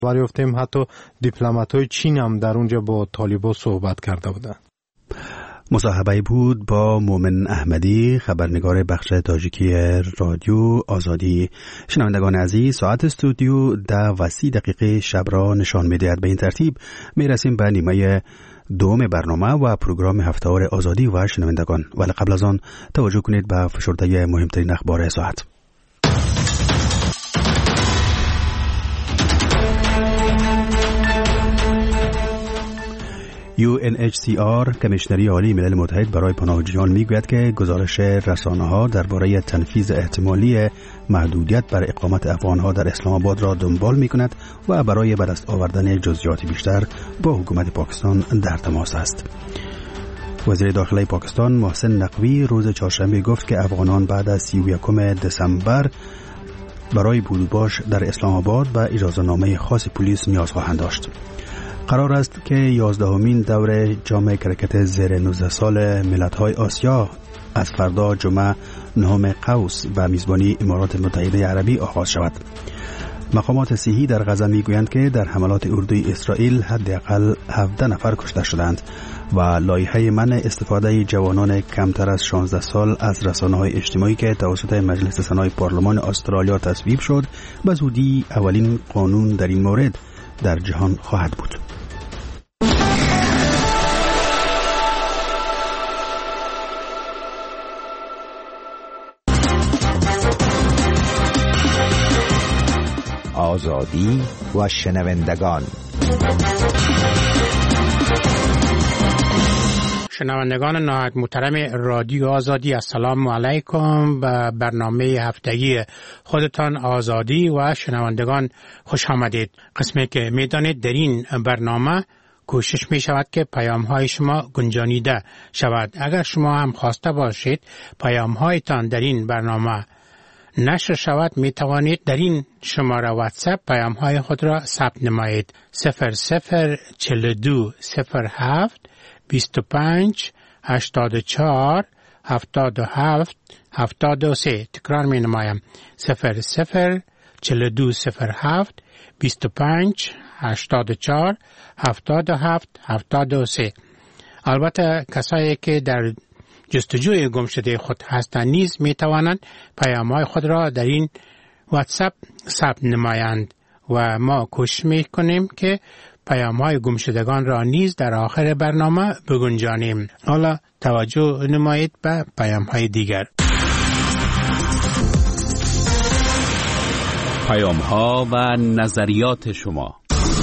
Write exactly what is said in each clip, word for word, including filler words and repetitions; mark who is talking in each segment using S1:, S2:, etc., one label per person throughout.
S1: دریافتیم حتی دیپلمات‌های چین هم در اونجا با طالبان صحبت کرده بودند.
S2: مصاحبه بود با مومن احمدی، خبرنگار بخش تاجیکی رادیو آزادی. شنوندگان عزیز، ساعت استودیو ده و سی دقیقه شب را نشان می‌دهد. به این ترتیب میرسیم به نیمه دوم برنامه و پروگرام هفته‌وار آزادی و شنوندگان، ولی قبل از آن توجه کنید به فشرده مهمترین اخبار ساعت. یو ان اچ سی آر کمیشنری عالی ملل متحد برای پناهجویان میگوید که گزارش رسانه‌ها درباره تنفیذ احتمالی محدودیت بر اقامت افغان‌ها در اسلام آباد را دنبال می‌کند و برای به دست آوردن جزئیات بیشتر با حکومت پاکستان در تماس است. وزیر داخلی پاکستان محسن نقوی روز چهارشنبه گفت که افغانان بعد از سی و یکم دسامبر برای بودوباش در اسلام آباد و اجازه‌نامه خاص پلیس نیاز خواهند داشت. قرار است که یازدهمین دور جام کرکت زیر نوزده سال ملت‌های آسیا از فردا جمعه نهم قوس و میزبانی امارات متحده عربی آغاز شود. مقامات صحی در غزه میگویند که در حملات اردوی اسرائیل حداقل هفده نفر کشته شدند و لایحه منع استفاده جوانان کمتر از شانزده سال از رسانه‌های اجتماعی که توسط مجلس سنای پارلمان استرالیا تصویب شد به زودی اولین قانون در این مورد در جهان خواهد بود.
S3: آزادی و شنوندگان.
S4: شنوندگان نهایت محترم رادیو آزادی، السلام علیکم. به برنامه هفتگی خودتان آزادی و شنوندگان خوش آمدید. قسمی که میدانید در این برنامه کوشش می شود که پیام های شما گنجانیده شود. اگر شما هم خواسته باشید پیام هایتان در این برنامه نشر شود، می توانید در این شماره واتساپ پیام های خود را ثبت نمایید. صفر صفر چهل و دو صفر هفت بیست و پنج هشتاد و چهار هفتاد و هفت هفتاد و سه. تکرار می نمایم. صفر صفر چهل و دو صفر هفت بیست و پنج هشتاد و چهار هفتاد و هفت هفتاد و سه. البته کسایی که در جستجوی گم شده خود هستند نیز می توانند پیام‌های خود را در این واتساپ ثبت نمایند و ما کوشش می کنیم که پیام‌های گم شدگان را نیز در آخر برنامه بگنجانیم. حالا توجه نمایید به پیام‌های دیگر.
S5: پیام‌ها و نظریات شما.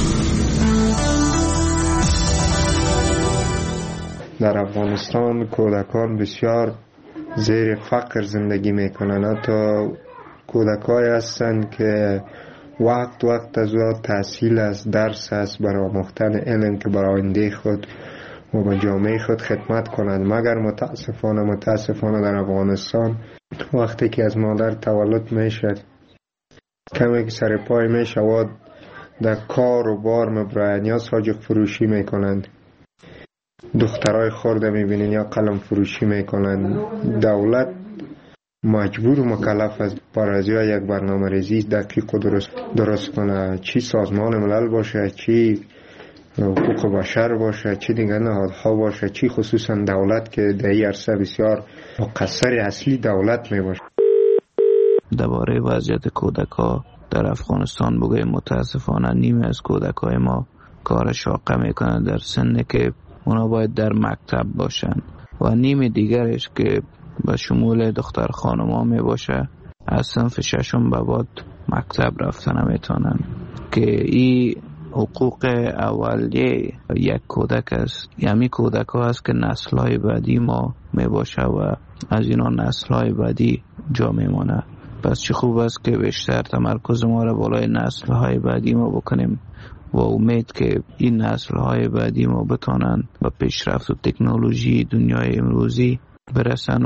S6: در افغانستان کودکان بسیار زیر فقر زندگی میکنن. حتی کودکایی هستند که وقت وقت از وقت تحصیل از درس است برای آموختن علم که برای آینده خود و به جامعه خود خدمت کنند. مگر متاسفانه متاسفانه در افغانستان وقتی که از مادر تولد میشد کمی که سر پای میشود در کار و بار مبرای نیاز حاجق فروشی میکنند. دخترای خورده میبینین یا قلم فروشی میکنن. دولت مجبور و مکلف است برای یک برنامه ریزی دقیق و درست درست کنه، چی سازمان ملل باشه، چی حقوق بشر باشه، چی دیگر نهادها باشه، چی خصوصا دولت که در این عرصه بسیار مقصر اصلی دولت میباشه.
S7: درباره وضعیت کودک‌ها در افغانستان بگویم متاسفانه نیمه از کودک‌های ما کار شاقه میکنن در سنی که اونا باید در مکتب باشن و نیم دیگرش که به شمول دختر خانم‌ها می باشه از صنف ششم به بعد مکتب رفتن نمیتونن که این حقوق اولیه یک کودک است. یعنی کودک ها است که نسل‌های بعدی ما می باشه و از اینا نسل‌های بعدی جا میمونه. پس چه خوب است که بیشتر تمرکز ما را بالای نسل‌های بعدی ما بکنیم و امید که این نسل‌های بعدی ما بتونن به پیشرفت و تکنولوژی دنیای امروزی برسن.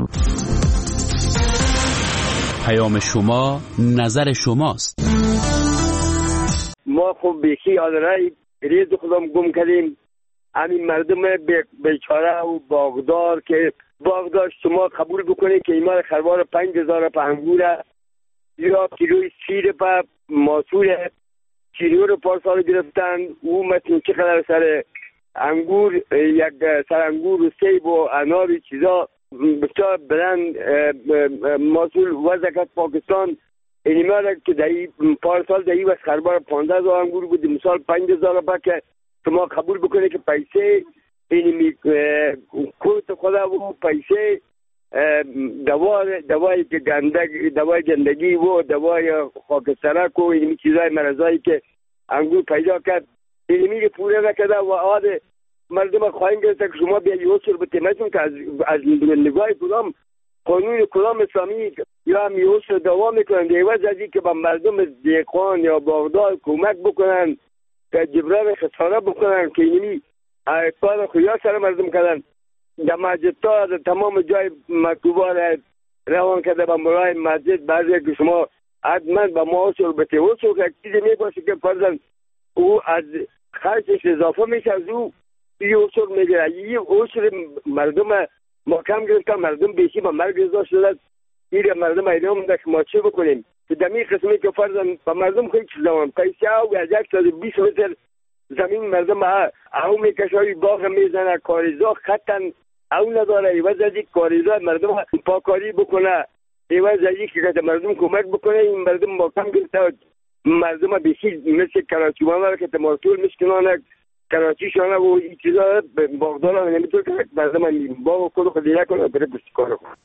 S5: پیام شما نظر شماست.
S8: ما خب بیخی آدرای ریز خودم گم کردیم. همین مردم بیچاره و باغدار که باغدار شما قبول بکنید که ایمان خروار پنج هزار پهنگوره یا کیلوی سیر پا ماسوره چیلو رو پارسال گرفتن. او مثل چقدر سر انگور، یک سر انگور و سیب و انار و چیزا بسیار بلند مسئول وزکت پاکستان اینی مالا که دهی پارسال دهی و خربار پانزده هزار انگور بود، مثال پنج هزار با که شما قبول بکنه که پیسه اینی کوت خدا و پیسه دوای دوایی که گندگی دوای گندگی و دوای خاکسترک و اینی چیزای مرضایی که انگور پیدا کرد اینی میگه پوره نکده و آده مردم خواهیم گرفته که شما بیا یوسر بتیمتون که از, از نگاه کدام قانون کدام اسلامی یا هم یوسر دوام میکنن دیوز ازی که با مردم دیقان یا باغدار کمک بکنن که جبران خساره بکنن که اینی کار خویا سر مردم کردن. در مسجد تا در تمام جای مکتوبان روان کرده با مرای مسجد بعضی که شما حتما با ما اوسر بته اوسر که چیزی میباشه که فرزن او از خرچش اضافه میشه از او یه اوسر میگره. یه اوسر مردم ما کم گرفتن، مردم بیشی با مرگ رضا شدن. ایره مردم ایره هم که ما چه بکنیم که دمی قسمی که فرزن با مردم خیلی چیز دوام پیسی او از یک ساز بیس متر زمین مردم او میکشاری باغ میزنه کاریزا خطن او نداره. ایوز از یک کاریزا مردم پاکاری بکنه، ایوز از یک که مردم کمک بکنه. این مردم ما کم گرفته مردم بیشی مثل کراچی مانه که تمارتول میشکنانه کراچی شانه و این چیزا باغدار هم نمیتونه که مردم باغ خود خود دیگه کنه بره بستی کارو کنه.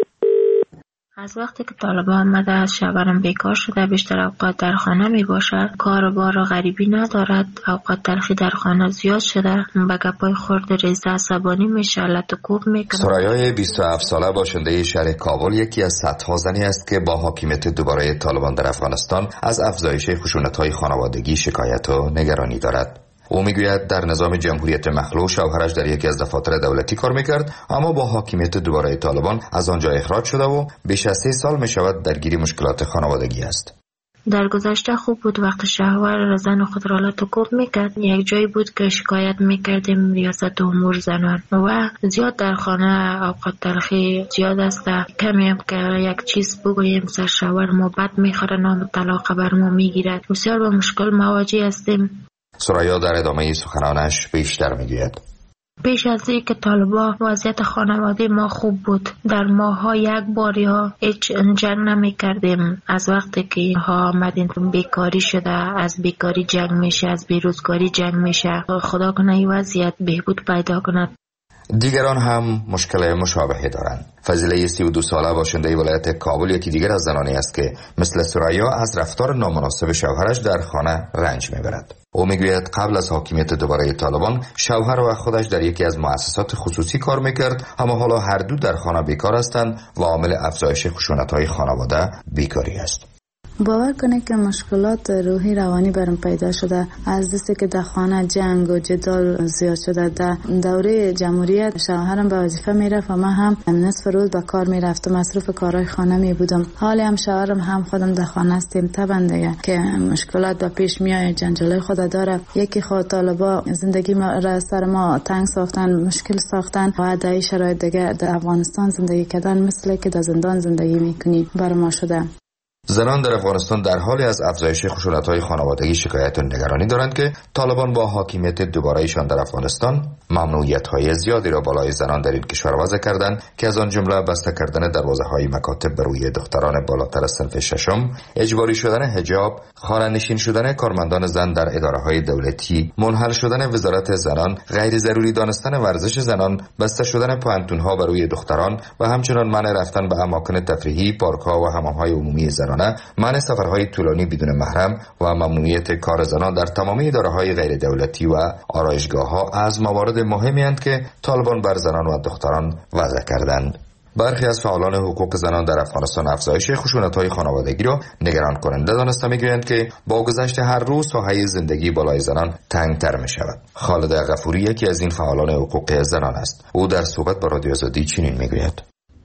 S9: از وقتی که طالبان آمده از شوهرم بیکار شده، بیشتر اوقات در خانه می باشد، کار و بار غریبی ندارد، اوقات تلخی در خانه زیاد شده، به گپای خورد ریزه عصبانی میشه، لط و کوب میکنه.
S10: سرایای بیست و هفت ساله باشنده شهر کابل یکی از صدها زنی است که با حاکمیت دوباره طالبان در افغانستان از افزایش خشونت‌های خانوادگی شکایت و نگرانی دارد. او میگوید در نظام جمهوریت مخلوع شوهرش در یکی از دفاتر دولتی کار میکرد، اما با حاکمیت دوباره طالبان از آنجا اخراج شده و بیش از سه سال میشود درگیر مشکلات خانوادگی است.
S9: در گذشته خوب بود وقت شوهر زن خود را لط و کوب میکرد. یک جایی بود که شکایت میکردیم ریاست امور زنان و زیاد در خانه اوقات تلخی زیاد است. کمی هم که یک چیز بگوییم سر شوهر ما بد میخوره، نام طلاق بر ما میگیرد. بسیار با مشکل مواجه هستیم.
S10: سریا در ادامه سخنانش بیشتر میگوید.
S9: پیش از این که طالبان وضعیت خانواده ما خوب بود. در ماها یک باری ها هیچ جنگ نمی کردیم. از وقتی که ها آمدین بیکاری شده، از بیکاری جنگ میشه، از بیروزگاری جنگ میشه. خدا کنه این وضعیت بهبود پیدا کند.
S10: دیگران هم مشکل مشابهی دارند. فضیله سی و دو ساله باشنده ولایت کابل یکی دیگر از زنانی است که مثل سریا از رفتار نامناسب شوهرش در خانه رنج میبرد. او میگوید قبل از حاکمیت دوباره طالبان شوهر و خودش در یکی از مؤسسات خصوصی کار میکرد، اما حالا هر دو در خانه بیکار هستند و عامل افزایش خشونت‌های خانواده بیکاری است.
S11: باور کنه که مشکلات روحی روانی برام پیدا شده از دستی که در خانه جنگ و جدال زیاد شده. در دوره جمهوریت شوهرم به وظیفه میرفت و من هم نصف روز به کار میرفتم، مصروف کارهای خانه می بودم. حالی هم شوهرم هم خودم در خانه هستیم. طبعا دیگه که مشکلات به پیش میاد، جنجالای خود داره. یکی خود طالبا زندگی ما را سر ما تنگ ساختن، مشکل ساختن و در این شرایط دیگه در افغانستان زندگی کردن مثل که در زندان زندگی میکنی بر ما شده.
S10: زنان در افغانستان در حالی از افزایش خشونت‌های خانوادگی شکایت و نگرانی دارند که طالبان با حاکمیت دوباره‌ایشان در افغانستان ممنوعیت‌های زیادی را بالای زنان در این کشور وضع کردند که از آن جمله بسته کردن دروازه‌های مکاتب بر روی دختران بالاتر از صنف ششم، اجباری شدن حجاب، خانه‌نشین شدن کارمندان زن در اداره‌های دولتی، منحل شدن وزارت زنان، غیر ضروری دانستن ورزش زنان، بسته شدن پانتون‌ها بر روی دختران و همچنین منع رفتن به اماکن تفریحی، پارک‌ها و حمام‌های عمومی زنان، منع سفرهای طولانی بدون محرم و ممنوعیت کار زنان در تمام اداره‌های غیر دولتی و آرایشگاه‌ها از موارد مهمی اند که طالبان بر زنان و دختران وضع کردند. برخی از فعالان حقوق زنان در افغانستان افزایش خشونت‌های خانوادگی را نگران کننده دانسته می‌گویند که با گذشت هر روز ساحه زندگی بالای زنان تنگ‌تر می‌شود. خالد غفوری یکی از این فعالان حقوق زنان است. او در صحبت با رادیو آزادی چنین می‌گوید: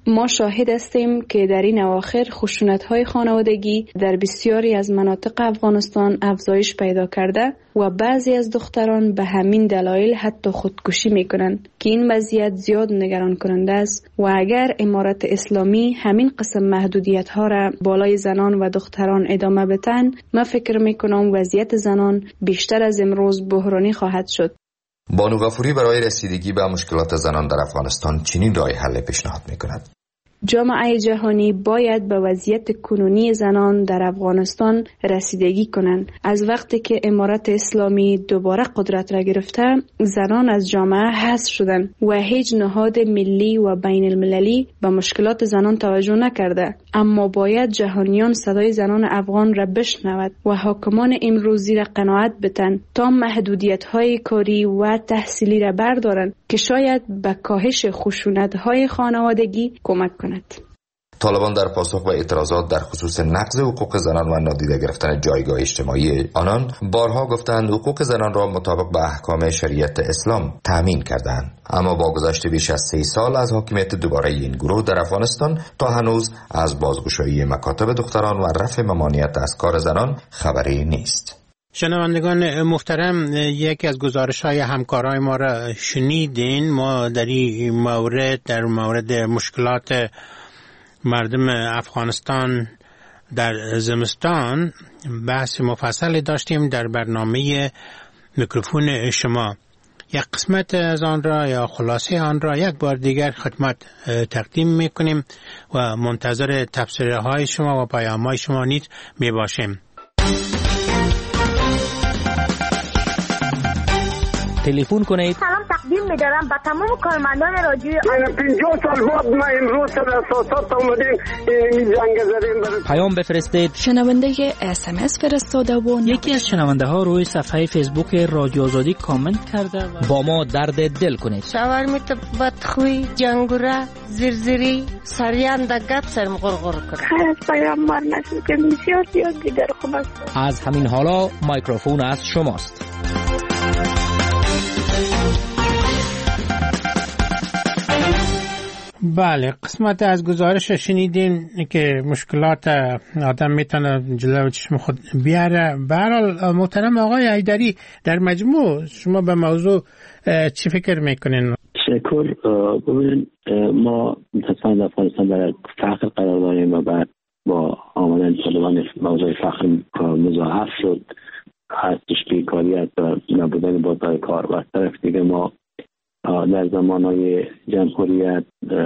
S12: ما شاهد هستیم که در این اواخر خشونت‌های خانوادگی در بسیاری از مناطق افغانستان افزایش پیدا کرده و بعضی از دختران به همین دلایل حتی خودکشی میکنند که این وضعیت زیاد نگران کننده است و اگر امارت اسلامی همین قسم محدودیت‌ها را بالای زنان و دختران ادامه بدن، من فکر میکنم وضعیت زنان بیشتر از امروز بحرانی خواهد شد.
S10: بانو غفوری برای رسیدگی به مشکلات زنان در افغانستان چنین راه حل پیشنهاد میکند.
S12: جامعه جهانی باید به وضعیت کنونی زنان در افغانستان رسیدگی کنند. از وقتی که امارت اسلامی دوباره قدرت را گرفته، زنان از جامعه حذف شدند و هیچ نهاد ملی و بین المللی به مشکلات زنان توجه نکرده. اما باید جهانیان صدای زنان افغان را بشنود و حاکمان امروزی را قناعت بدن تا محدودیت‌های کاری و تحصیلی را بردارند که شاید به کاهش خشونت‌های خانوادگی کمک کند.
S10: طالبان در پاسخ به اعتراضات در خصوص نقض حقوق زنان و نادیده گرفتن جایگاه اجتماعی آنان بارها گفتند حقوق زنان را مطابق به احکام شریعت اسلام تأمین کردند، اما با گذشت بیش از سه سال از حاکمیت دوباره این گروه در افغانستان تا هنوز از بازگشایی مکاتب دختران و رفع ممانعت از کار زنان خبری نیست.
S4: شنوندگان محترم، یکی از گزارش‌های همکارای ما را شنیدین. ما در این مورد در مورد مشکلات مردم افغانستان در زمستان بحث مفصلی داشتیم در برنامه میکروفون شما. یک قسمت از آن را یا خلاصه آن را یک بار دیگر خدمت تقدیم میکنیم و منتظر تبصره های شما و پیام های شما نیز می باشیم.
S13: تلفن کنید.
S14: سلام تقدیم می‌دارم به تمام کارمندان رادیو.
S8: پنجاه سال بعد ما امروز سر اساسات اومدیم این جنگ زدیم.
S13: پیام بفرستید.
S15: شنونده اس ام اس فرستاده و
S16: یکی از شنونده ها روی صفحه فیسبوک رادیو آزادی کامنت کرده و
S13: با ما درد دل کنید.
S17: شاورمیت بدخوی، جنگوره، زرزری، سریان دگت سرم غرغر کرد.
S18: خیر از پیامبر نسل که بسیار زیاد دیگر خوب است.
S13: از همین حالا میکروفون از شماست.
S4: بله، قسمت از گزارش شنیدیم که مشکلات آدم میتونه جلوی چشم خود بیاره. به هر حال محترم آقای حیدری، در مجموع شما به موضوع چی فکر میکنین؟
S19: شکر. ببینید ما متاسفانه در افغانستان در فقر قرار داریم و بعد با آمدن طالبان موضوع فقر مضاعف شد، هستش بیکاریت و نبودن بازار کار. و از طرف دیگه ما در زمانهای جمهوریت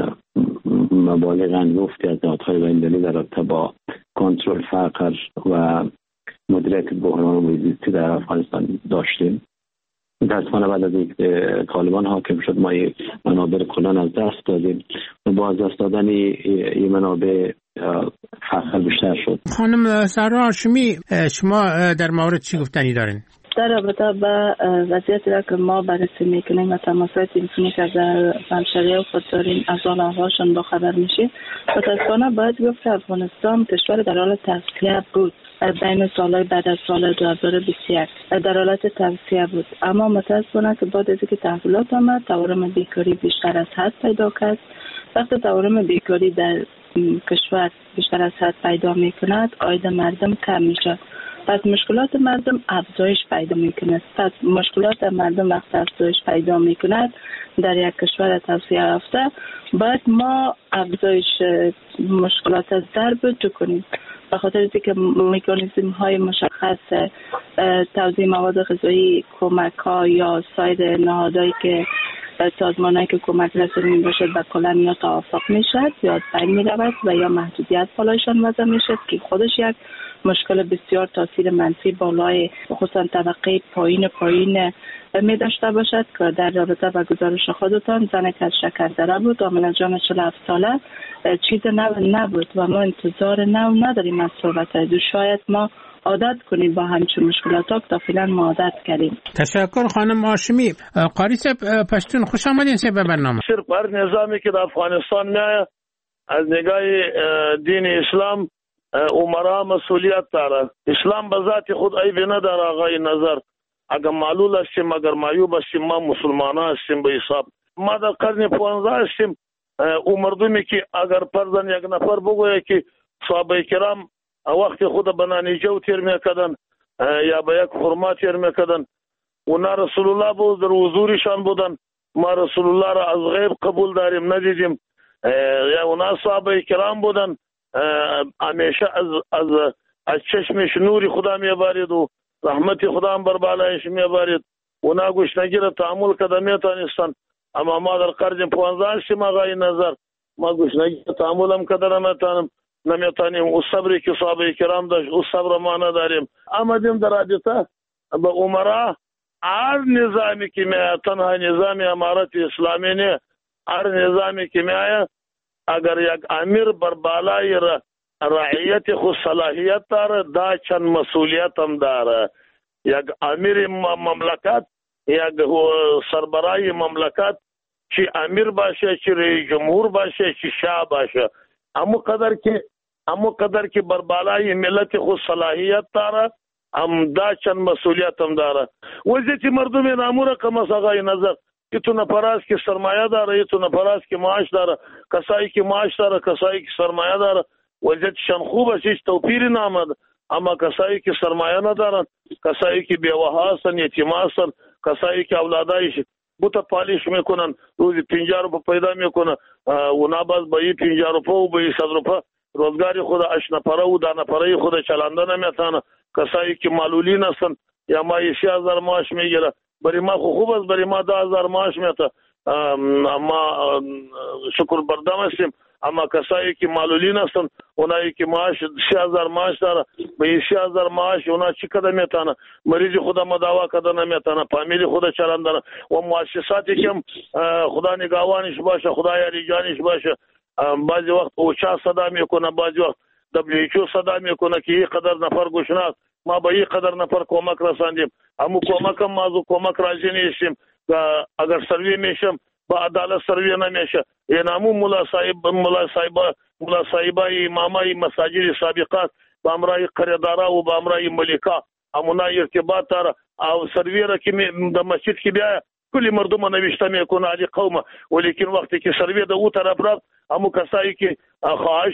S19: مبالغ انگفتی از نهادهای بین‌المللی در رابطه با کنترل فقر و مدیریت بحران محیط در افغانستان داشتیم. متاسفانه بعد از اینکه طالبان حاکم شد ما این منابع کلان از دست دادیم و با از دست دادن این منابع فقر بیشتر شد.
S4: خانم سارا هاشمی، شما در مورد چی گفتنی دارین؟
S11: در رابطه با وضعیتی را که ما بررسی میکنیم و تماسات تلفنی که در همشهریه خود داریم از حال احوالشان با خبر میشیم، متاسفانه باید گفت که افغانستان کشور در حال توسعه بود. بین سالهای بعد از سال دو هزار و بیست و یک در حالت توسعه بود، اما متاسفانه که بعد از اینکه تحولات آمد تورم بیکاری بیشتر از حد پیدا کرد. وقتی تورم بیکاری در کشور بیشتر از حد پیدا میکند، عاید مردم کم میشه، پس مشکلات مردم افزایش پیدا میکند. پس مشکلات مردم وقت افزایش پیدا میکند در یک کشور توسعه یافته، باید ما افزایش مشکلات از در بجو کنیم، به خاطر اینکه مکانیزم های مشخص توزیع مواد غذایی، کمک ها یا سایر نهادهایی که سازمانهایی که کمک رسانی باشد به کلان یا توافق میشد یا بین میرود و یا محدودیت بالایشان وضع میشد که خودش یک مشکل بسیار تاثیر منفی بالای خصوصا طبقه پایین پایین می داشته باشد که در رابطه با گزارش خودتان زن که از شکردره بود عامل جان چهل و هفت ساله چیز نو نبود و ما انتظار نو نداریم از صحبت دو. شاید ما عادت کنیم با همچون مشکلات تا فعلا ما عادت کردیم.
S4: تشکر خانم هاشمی. قاری صاحب پشتون خوش آمدین سه به برنامه.
S20: صرف بر نظامی که در افغانستان میاد از نگاه دین اسلام عمرا مسئولیت داره. اسلام به ذات خود عیبی نداره آقای نظر. اگر معلول هستیم اگر معیوب هستیم ما مسلمان هستیم به حساب. ما در قرن پانزده هستیم او مردمی که اگر پرزن یک نفر بگویه که صحابه کرام وقت خود به نانیجو تیر میکردن یا به یک خرما تیر میکردن، اونا رسول الله بود، در حضورشان بودن، ما رسول الله را از غیب قبول داریم ندیدیم، یا اونا صحابه کرام بودن، همیشه از از از چشمش نوری خدا میبارید و رحمت خدا هم بر بالایش میبارید. اونا گشنگی را تحمل کده میتانستن، اما ما در قرن پانزده شیم آقای نظر ما گشنگی را تحمل هم کده نمیتانم نمیتانیم. او صبری که صحابه کرام داشت او صبر ما نداریم. آمدیم در رابطه به عمرا، هر نظامی که میآید تنها نظام امارت اسلامی نه، هر نظامی که میآید اگر یک امیر بر بالای را رعیت خود صلاحیت داره، دا چند مسئولیت هم داره. یک امیر مملکت، یک سربرای مملکت، چی امیر باشه، چی رئیس جمهور باشه، چی شاه باشه، امو قدر که امو قدر که بر بالای ملت خود صلاحیت داره، هم دا چند مسئولیت هم داره. وضعیت مردم نامو رقم است آقای نظر، که تو نفراست که سرمایه داره، یه تو نفراست که معاش داره، کسایی که معاش داره، کسایی که سرمایه داره، وضعیتشان خوب است، هیچ توپیری نامد. اما کسایی که سرمایه ندارن، کسایی که بیوه هستن، یتیم هستن، کسایی که اولادایش بوتا پالیش میکنن، روزی پنجاه روپه پیدا میکنن، اونا باز با یه پنجاه روپه و با یه صد روپه روزگاری خود اش نفره و دا نفره خود چلنده نمیتانه. کسایی که معلولین هستن یا ما یه سی هزار معاش میگیره، برای ما خوب است، برای ما ده هزار معاش میته، اما شکر بردم هستیم. اما کسایی که معلولین هستن، اونایی که معاش سی هزار معاش داره، به سی هزار معاش اونا چی کده میتانه؟ مریض خدا مداوا کده نمیتانه، فامیلی خدا چلندانه و مؤسساتی که خدا نگاوانش باشه، خدا یاری جانش باشه. بعضی وقت اوچا صدا میکنه، بعضی وقت دبلیو ایچ او صدا میکنه که این قدر نفر گشناست، ما به این قدر نفر کمک رساندیم، همو کمک هم ما کمک راضی نیستیم. اگر سروی میشم با عدالت سروی نمیشه. این همون ملا صاحب ملا صاحب ملا صاحبای امامای مساجد سابقات با امرای قریدارا و با امرای ملکا همونا ارتباط داره. او سروی را که در مسجد که بیا کلی مردم نوشته میکنه علی قوم، ولیکن وقتی که سروی در او طرف رفت، همو کسایی که خواهش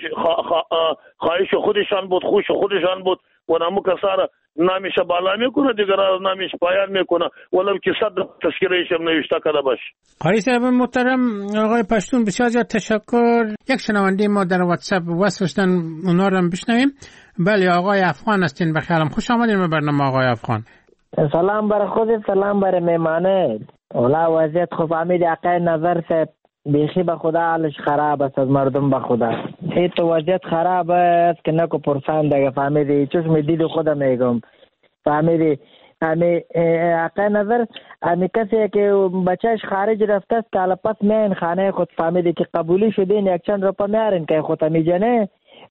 S20: خواهش خودشان بود، خوش خودشان بود، و همو کسا نامش بالا میکنه، دیگر نامش پایان میکنه، ولو که صد تذکرهش هم نوشته کرده باشه.
S4: قاری صاحب محترم، آقای پشتون بسیار زیاد تشکر. یک شنونده ما در واتساپ وصل شدن، اونا رو هم بشنویم. بله آقای افغان هستین، بخیرم خوش آمدین به برنامه آقای افغان.
S21: سلام بر خودت، سلام بر میمانه. اولا وضعیت خوب امید آقای نظر صاحب بیخی به خدا حالش خراب است، از مردم به خدا این تو وضعیت خراب است که نکو پرسان دیگه فهمیدی، چوش می دید خودم میگم فهمیدی. امی آقای نظر امی کسی که بچهش خارج رفته است که حالا پس میان خانه خود، فهمیدی که قبولی شدین یک چند روپا میارین که خود امی جنه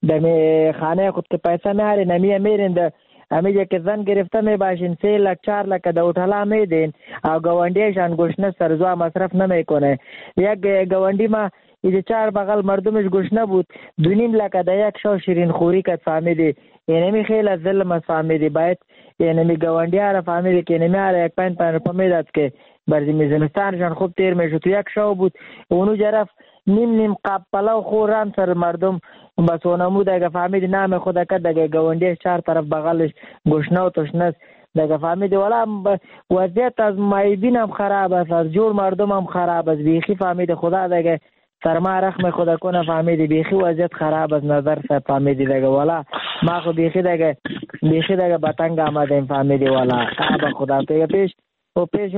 S21: دمی خانه خود که پیسه میارین امی میرین ده امیجا که زن گرفته می باشین سه لک چار لک ده اوتلا میدین او گوانڈیشان گوشنه سرزوا مصرف نمیکنه. یک گوانڈی ما ایده چار بغل مردمش گوشنه بود، دو نیم لک ده یک شو شیرین خوری کد فهمیدی. یعنی می خیلی ظلم است فهمیدی. باید یعنی می گوانڈی ها را فهمیدی که یعنی می آره یک پین پین روپا میداد که برزی میزنستانشان خوب تیر میشد. تو یک شو بود اونو جرف نیم نیم قاب پلاو خوران سر مردم بس اونمو دیگه فهمیدی نام خدا کد دیگه گوانڈیش چار طرف بغلش گوشنه و تشنه دیگه فهمیدی. والا وضعیت از مایبین هم خراب است، از جور مردم هم خراب است بیخی فهمیدی. خدا دیگه سرما رحم خدا کنه فهمیدی، بیخی وضعیت خراب است نظر صاحب فهمیدی دیگه. والا ما خو بیخی دیگه بیخی دیگه بطنگ آمدیم فهمیدی. والا قاب خدا دیگه پیش و پیش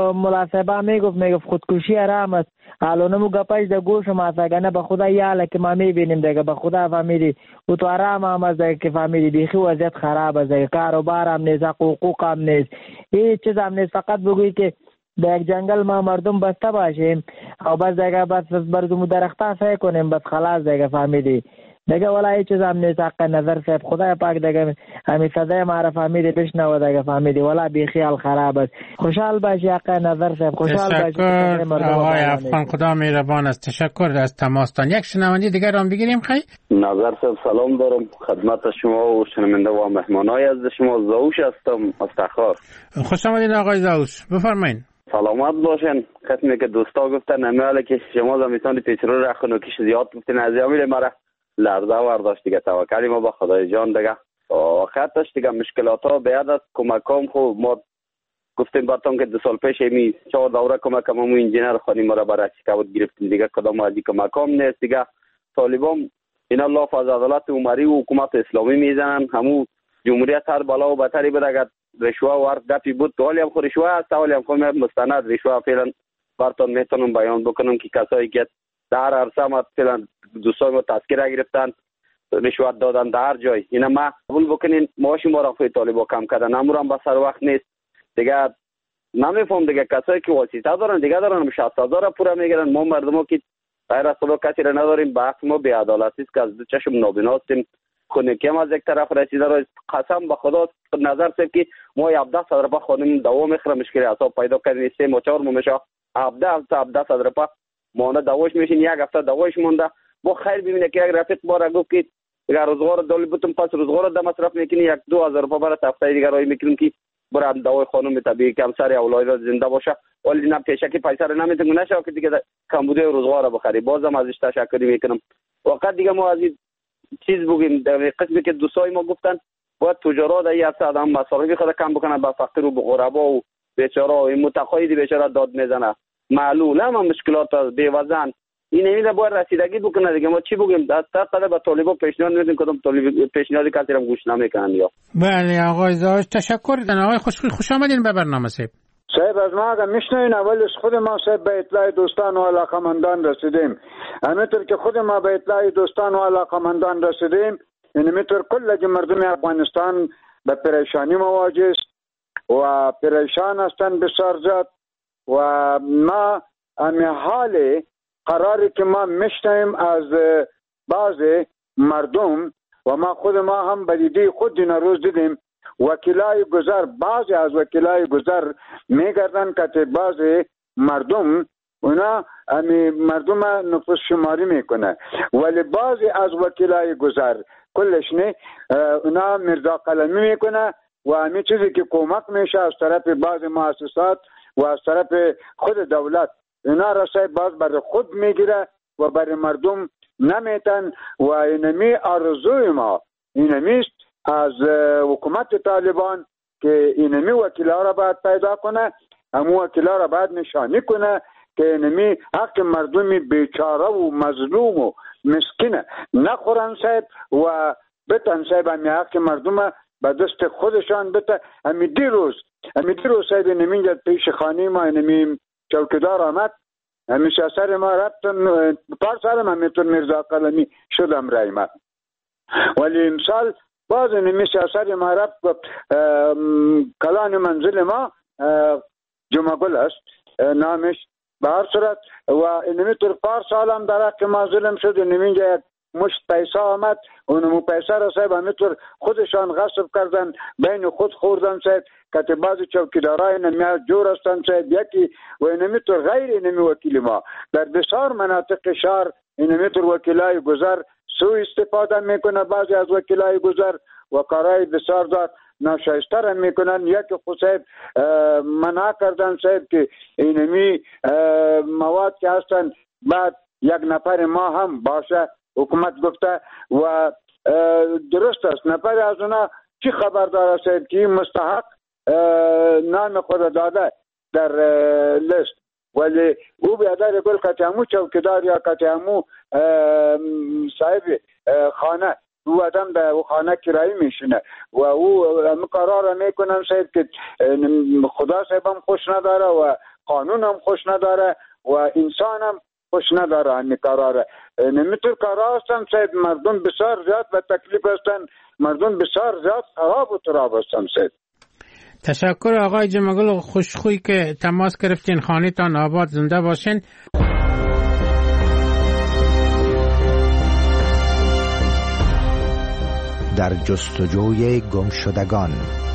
S21: ملاصبه میگفت میگفت خودکشی حرام است. حالونمو گپایش در گوش ما سگنه به خدا یاله که ما میبینیم دیگه به خدا فهمیدی. و تو حرام هم از دیگه که فهمیدی بیخی وضعیت خراب است دیگه. کاروبار هم نیست، حقوق هم نیست، هیچ چیز هم نیست. فقط بگوی که در یک جنگل ما مردم بسته باشیم او بس دیگه بس بردمو درخته سعی کنیم بس خلاص دیگه فهمیدی دیگه. والا هیچ چیز هم نیست. حق نظر صاحب خدای پاک دیگه همین صدای ما را فهمیدی بشنوه دیگه فهمیدی. والا بیخیال خراب است. خوشحال باشی حق نظر صاحب، خوشحال باشی.
S4: تشکر آقای افغان، خدا مهربان است. تشکر از تماستان. یک شنونده دیگر هم بگیریم. خیلی
S22: نظر صاحب سلام دارم خدمت شما و شنونده و مهمانای از شما. زاوش هستم از تخار.
S4: خوش آمدید آقای زاوش، بفرمایید.
S22: سلامت باشین. قسمی که دوستا گفتن نمیاله که شما زمستان پیشرو را خنوکیش زیاد گفتین از یامیل مرا لرزه ورداشت دیگه. توکلی ما با خدای جان دیگه. خطش دیگه مشکلات ها بیاد از کمکام خوب ما گفتیم براتون که دو سال پیش می چهار دوره کمکم همون انجینر خانی مرا برای شکایت گرفتیم دیگه. کدام ازی کمکام نیست دیگه. طالبان این الله فاز عدالت عمری و حکومت اسلامی میزنن. همون جمهوریت هر بالا و بتری بود. اگر رشوه و هر دفی بود تو حالی هم خود رشوه هست حالی هم خود مستند رشوه فعلا براتون میتونم بیان بکنم که کسایی که در عرصه ما فعلا دوستای ما تذکره گرفتن رشوت دادن در جای اینا ما قبول بکنین معاش ما را فوی طالبا کم کردن امور هم بسر وقت نیست دیگه. نمیفهم دیگه کسایی که واسطه دارن دیگه دارن شصت هزار پورا میگیرن. ما مردم که غیر از خدا کسی را نداریم. به حق ما بی‌عدالتی است که از دو چشم نابینا هستیم. خونکی هم از یک طرف رسیده را قسم به خدا نظر سید که ما هفده صد روپا خانم دوا میخوره مشکل حساب پیدا کردیم سه ما چهار میشه هفده هفده صد روپا مانه دواش میشین یک هفته دواش مونده. با خیر ببینه که یک رفیق بار گفت که اگر روزگار دالی بتون پس روزگار ده مصرف میکنی یک دو هزار روپا برای هفته دیگه رای میکنیم که برای دوای خانم طبیعی که همسر اولاد زنده باشه. ولی نه پیشه که پیسه رو نمیتونی نشه که دیگه کمبوده روزگار بخری. بازم ازش تشکر میکنم. وقت دیگه ما از چیز بگیم در قسمی که دوستای ما گفتن باید تجارت ای هفته آدم مصارفی خود کم بکنه با فقیر و غربا و بیچاره و متقاعد بیچاره داد میزنه. معلومه هم مشکلات بی‌وزن این نمیده باید رسیدگی بکنه دیگه. ما چی بگیم در قضیه به طالبا پیشنهاد میدیم کدام طالب پیشنهادی کسی هم گوش نمیکنن. یا
S4: بله آقای زاش تشکر. آقای خوش خوش آمدین به برنامه صاحب.
S1: صاحب از ما اگر میشنوین اول از خود ما صاحب به اطلاع دوستان و علاقمندان رسیدیم. همینطور که خود ما به اطلاع دوستان و علاقمندان رسیدیم اینمیطور کل مردم افغانستان به پریشانی مواجه است و پریشان هستند بسیار زیاد و ما امی حال قراری که ما میشنویم از بعض مردم و ما خود ما هم بدیدی خود این روز دیدیم وکیلای گذر بعضی از وکیلای گذر میگردن که بعضی مردم اونا امی مردم نفوس شماری میکنه ولی بعضی از وکیلای گذر کلش نه اونا مرزا قلمی میکنه و امی چیزی که کمک میشه از طرف بعضی مؤسسات و از طرف خود دولت اونا رسای باز برای خود میگیره و برای مردم نمیتن و اینمی آرزوی ما اینمیست از حکومت طالبان که اینمی وکیلا را باید پیدا کنه. همو وکیلا را باید نشانی کنه که اینمی حق مردمی بیچاره و مظلوم و مسکینه نخورن صاحب و بتن صاحب همی حق مردم به دست خودشان بته. همی دیروز همی دیروز صاحب اینمی پیش خانی ما اینمی چوکیدار آمد همیشه سر ما رفتن پار سرم همیتون مرزا قلمی شدم رایمه ولی امسال باز نمیشه سر ما رفت کلان منزل ما جمعه گل است نامش به هر صورت و اینمیتور پار سال هم در حق ما ظلم شد. اینمینجا یک مشت پیسه آمد اونمو پیسه را صاحب همیتور خودشان غصب کردن بین خود خوردن صاحب که بعضی چوکیدارای نمیاد جور هستن صاحب یکی و اینمیتور غیر اینمی وکیل ما در بسیار مناطق شهر اینمیتور وکیلای گذر سو استفاده میکنه. بعضی از وکیلای گذر و کارهای بسیار دار ناشایسته میکنن. یکی خود صاحب منع کردن صاحب که اینمی مواد که هستن بعد یک نفر ما هم باشه حکومت گفته و درست است نفر از اونا چی خبردار است که مستحق نام خود داده در لیست ولی او بیادر گل کتیمو چوکیدار یا کتیمو صاحب خانه او آدم در خانه کرایی میشینه و او قرار میکنن صاحب که خدا صاحب هم خوش نداره و قانون هم خوش نداره و انسان هم خوش نداره. همی قراره نمیتور قرار هستن صاحب مردم بسیار زیاد و تکلیف هستن. مردم بسیار زیاد خراب و تراب هستن صاحب.
S4: تشکر آقای جمعگل خوشخوی که تماس گرفتین. خانه تان آباد زنده باشین.
S3: در جستجوی گمشدگان.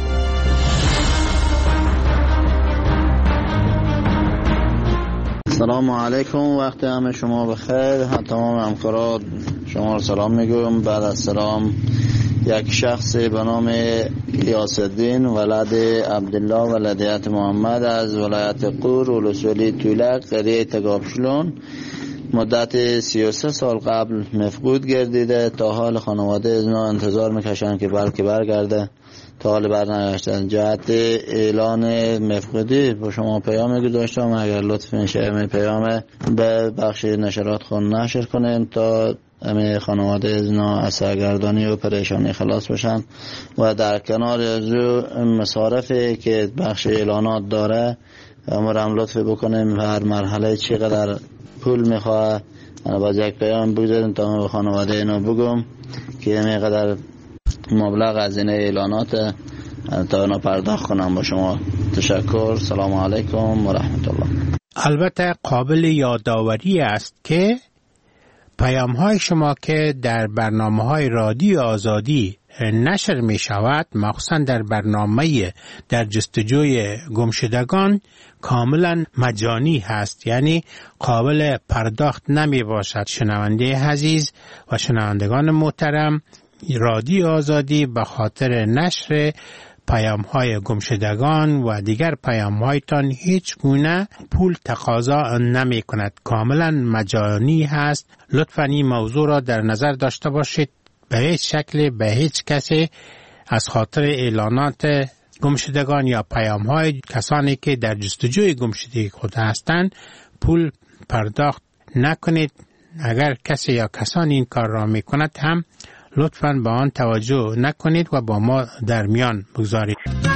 S2: سلام علیکم وقت همه شما بخیر. تمام همکاران شما رو سلام میگم. بعد از سلام یک شخص به نام یاسالدین ولد عبدالله ولدیت محمد از ولایت قور ولسوالی تولک قریه تگابشلون مدت سی و سه سال قبل مفقود گردیده. تا حال خانواده از اینا انتظار میکشن که بلکه برگرده، تا حال برنگشتن. جهت اعلان مفقودی با شما پیام گذاشتم، اگر لطف میشه می پیام به بخش نشرات خون نشر کنیم تا همه خانواده از اینا از سرگردانی و پریشانی خلاص بشن. و در کنار از مصارفی که بخش اعلانات داره امرم لطف بکنیم هر مرحله چقدر پول میخواه باز یک پیام بگذاریم تا به خانواده اینو بگم که اینقدر مبلغ از این اعلانات تا اینا پرداخت کنم. با شما تشکر. سلام علیکم و رحمت الله.
S4: البته قابل یادآوری است که پیام های شما که در برنامه های رادیو آزادی نشر می شود، مخصوصا در برنامه در جستجوی گمشدگان، کاملا مجانی هست، یعنی قابل پرداخت نمی باشد. شنونده عزیز و شنوندگان محترم، رادیو آزادی به خاطر نشر پیام های گمشدگان و دیگر پیام هایتان هیچ گونه پول تقاضا نمی کند، کاملا مجانی هست. لطفاً این موضوع را در نظر داشته باشید. به هیچ شکل به هیچ کسی از خاطر اعلانات گمشدگان یا پیام های کسانی که در جستجوی گمشدگی خود هستند پول پرداخت نکنید. اگر کسی یا کسانی این کار را می کند هم لطفاً به آن توجه نکنید و با ما در میان بگذارید.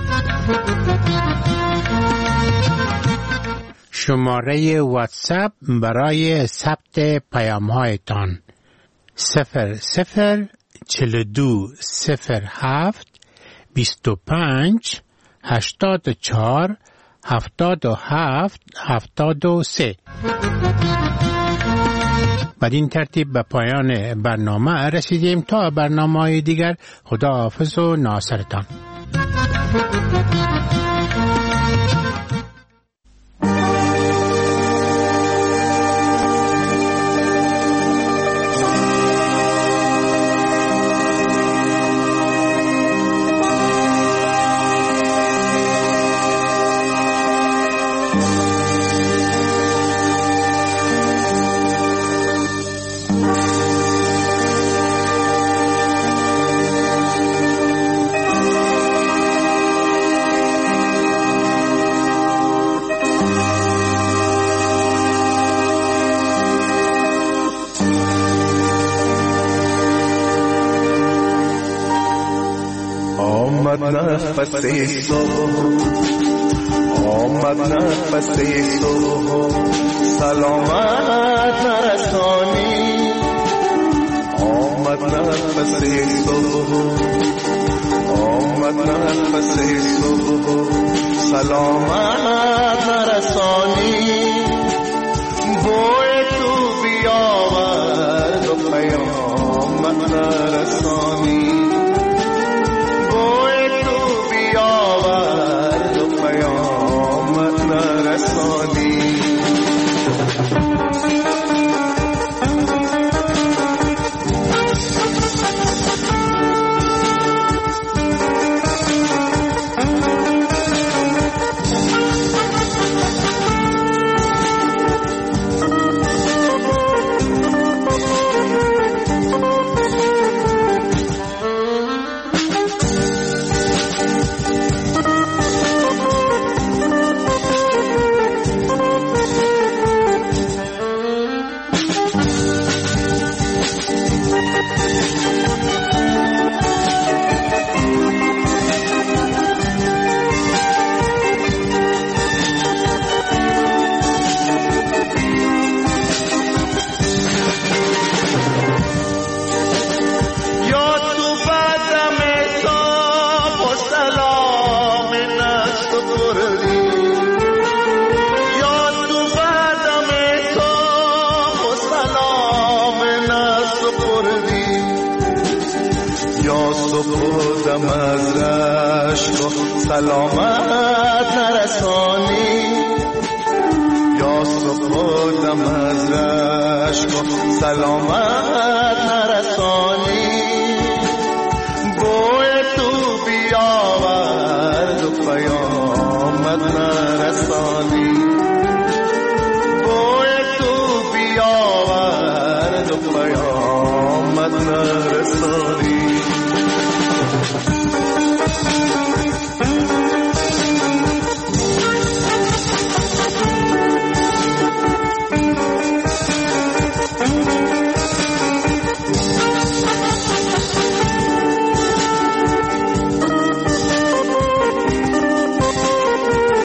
S4: شماره واتساپ برای ثبت پیام هایتان صفر صفر چهل و دو صفر هفت بیست و پنج هشتاد و چهار هفتاد و هفت هفتاد و سه. بدین ترتیب به پایان برنامه رسیدیم. تا برنامه‌های دیگر، خدا حافظ و ناصرتان.
S6: نفس صبح آمد نفس صبح سلامت نرسانی آمد نفس صبح آمد نفس صبح سلامت نرسانی بوی تو بیاورد و پیامت نرسانی سلامت نرسانی یا صبح دم از رشک سلامت نرسانی